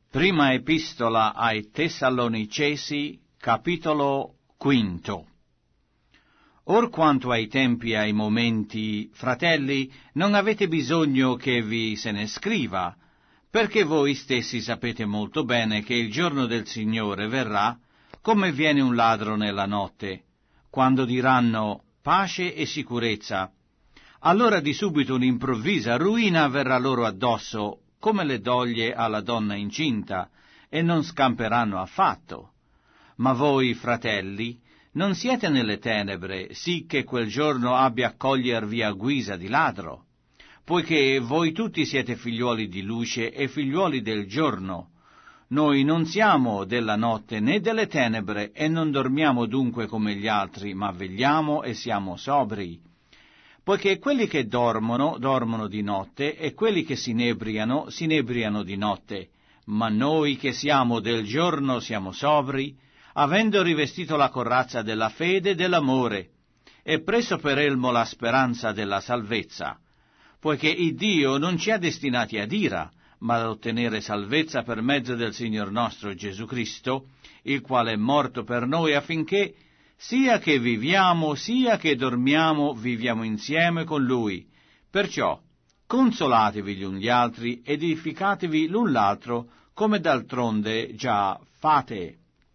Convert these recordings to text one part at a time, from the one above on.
Prima epistola ai Tessalonicesi, capitolo 5. Or quanto ai tempi e ai momenti, fratelli, non avete bisogno che vi se ne scriva, perché voi stessi sapete molto bene che il giorno del Signore verrà come viene un ladro nella notte, quando diranno pace e sicurezza. Allora di subito un'improvvisa ruina verrà loro addosso, come le doglie alla donna incinta, e non scamperanno affatto. Ma voi, fratelli, non siete nelle tenebre, sì che quel giorno abbia a cogliervi a guisa di ladro, poiché voi tutti siete figliuoli di luce e figliuoli del giorno. Noi non siamo della notte né delle tenebre, e non dormiamo dunque come gli altri, ma vegliamo e siamo sobri. Poiché quelli che dormono, dormono di notte, e quelli che si inebriano di notte. Ma noi che siamo del giorno siamo sobri, avendo rivestito la corazza della fede e dell'amore, e preso per elmo la speranza della salvezza. Poiché il Dio non ci ha destinati ad ira, ma ad ottenere salvezza per mezzo del Signor nostro Gesù Cristo, il quale è morto per noi affinché sia che viviamo, sia che dormiamo, viviamo insieme con Lui. Perciò, consolatevi gli uni gli altri, edificatevi l'un l'altro, come d'altronde già fate.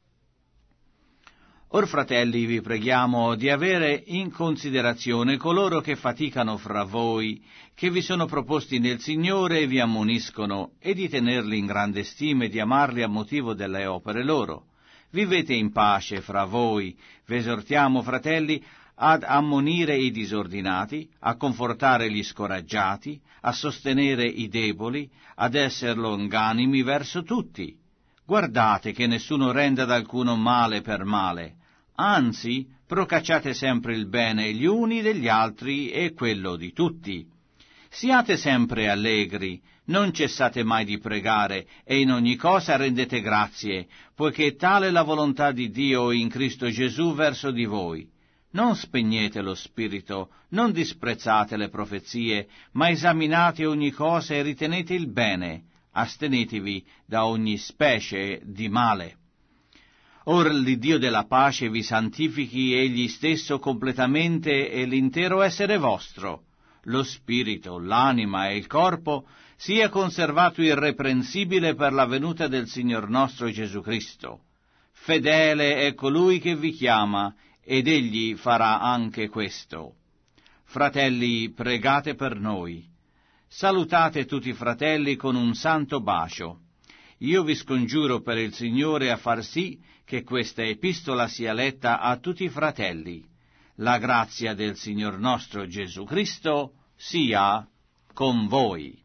Or, fratelli, vi preghiamo di avere in considerazione coloro che faticano fra voi, che vi sono proposti nel Signore e vi ammoniscono, e di tenerli in grande stima e di amarli a motivo delle opere loro. Vivete in pace fra voi. Vi esortiamo, fratelli, ad ammonire i disordinati, a confortare gli scoraggiati, a sostenere i deboli, ad essere longanimi verso tutti. Guardate che nessuno renda ad alcuno male per male, anzi, procacciate sempre il bene gli uni degli altri e quello di tutti. Siate sempre allegri, non cessate mai di pregare, e in ogni cosa rendete grazie, poiché tale è la volontà di Dio in Cristo Gesù verso di voi. Non spegnete lo spirito, non disprezzate le profezie, ma esaminate ogni cosa e ritenete il bene, astenetevi da ogni specie di male. Or l'Iddio della pace vi santifichi egli stesso completamente e l'intero essere vostro, lo spirito, l'anima e il corpo, sia conservato irreprensibile per la venuta del Signor nostro Gesù Cristo. Fedele è colui che vi chiama, ed egli farà anche questo. Fratelli, pregate per noi. Salutate tutti i fratelli con un santo bacio. Io vi scongiuro per il Signore a far sì che questa epistola sia letta a tutti i fratelli. La grazia del Signor nostro Gesù Cristo sia con voi.